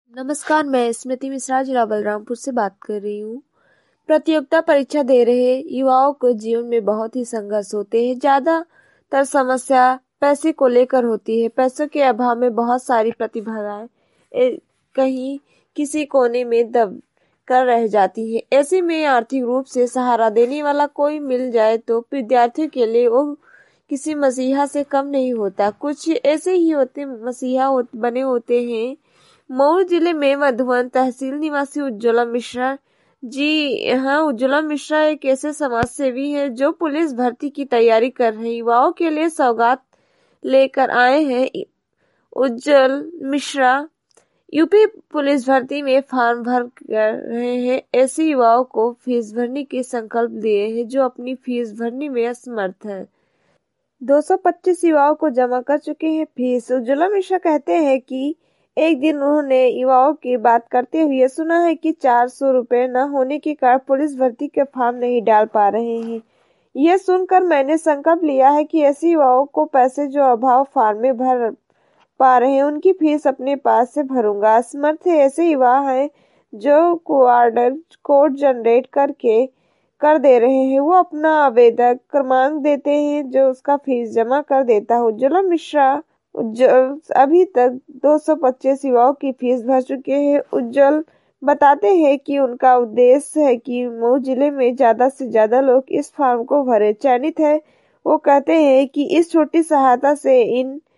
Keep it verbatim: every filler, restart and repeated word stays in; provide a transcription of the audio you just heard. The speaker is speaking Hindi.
नमस्कार, मैं स्मृति मिश्रा जिला बलरामपुर से बात कर रही हूँ। प्रतियोगिता परीक्षा दे रहे युवाओं को जीवन में बहुत ही संघर्ष होते हैं। ज्यादातर समस्या पैसे को लेकर होती है। पैसों के अभाव में बहुत सारी प्रतिभाएं ए- कहीं किसी कोने में दब कर रह जाती है। ऐसे में आर्थिक रूप से सहारा देने वाला कोई मिल जाए तो विद्यार्थियों के लिए वो किसी मसीहा से कम नहीं होता। कुछ ऐसे ही होते मसीहा हो, बने होते हैं। मऊ जिले में मधुवन तहसील निवासी उज्ज्वला मिश्रा जी हाँ, उज्ज्वला मिश्रा एक ऐसे समाज सेवी है जो पुलिस भर्ती की तैयारी कर रहे युवाओं के लिए सौगात लेकर आए हैं। उज्ज्वल मिश्रा यूपी पुलिस भर्ती में फॉर्म भर कर रहे हैं। ऐसे युवाओं को फीस भरने के संकल्प दिए हैं जो अपनी फीस भरने में असमर्थ है। दो सौ पच्चीस युवाओं को जमा कर चुके हैं फीस। उज्ज्वला मिश्रा कहते हैं कि एक दिन उन्होंने युवाओं की बात करते हुए सुना है कि चार सौ रुपए न होने के कारण पुलिस भर्ती के फॉर्म नहीं डाल पा रहे हैं। यह सुनकर मैंने संकल्प लिया है कि ऐसे युवाओं को पैसे जो अभाव फॉर्म में भर पा रहे हैं उनकी फीस अपने पास से भरूंगा। असमर्थ ऐसे युवा हैं जो क्यूआर कोड जनरेट करके कर दे रहे हैं। वो अपना आवेदक क्रमांक देते हैं जो उसका फीस जमा कर देता है। उज्ज्वला मिश्रा उज्जवल अभी तक दो सौ पच्चीस युवाओं की फीस भर चुके हैं। उज्जवल बताते हैं कि उनका उद्देश्य है कि मऊ जिले में ज्यादा से ज्यादा लोग इस फॉर्म को भरे। चयनित है। वो कहते हैं कि इस छोटी सहायता से इन